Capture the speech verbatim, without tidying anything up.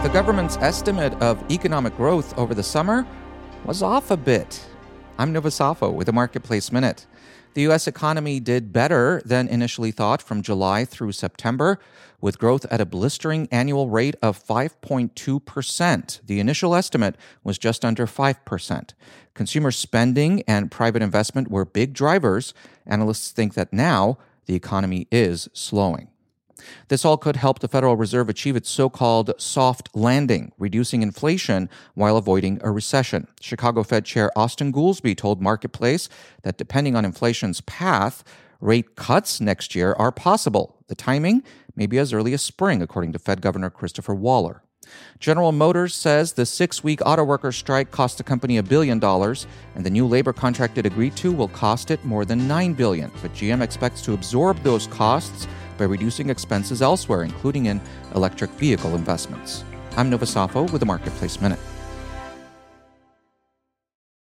The government's estimate of economic growth over the summer was off a bit. I'm Nova Safo with the Marketplace Minute. The U S economy did better than initially thought from July through September, with growth at a blistering annual rate of five point two percent. The initial estimate was just under five percent. Consumer spending and private investment were big drivers. Analysts think that now the economy is slowing. This all could help the Federal Reserve achieve its so-called soft landing, reducing inflation while avoiding a recession. Chicago Fed Chair Austan Goolsbee told Marketplace that depending on inflation's path, rate cuts next year are possible. The timing may be as early as spring, according to Fed Governor Christopher Waller. General Motors says the six-week auto workers strike cost the company a billion dollars, and the new labor contract it agreed to will cost it more than nine billion dollars. But G M expects to absorb those costs by reducing expenses elsewhere, including in electric vehicle investments. I'm Nova Safo with the Marketplace Minute.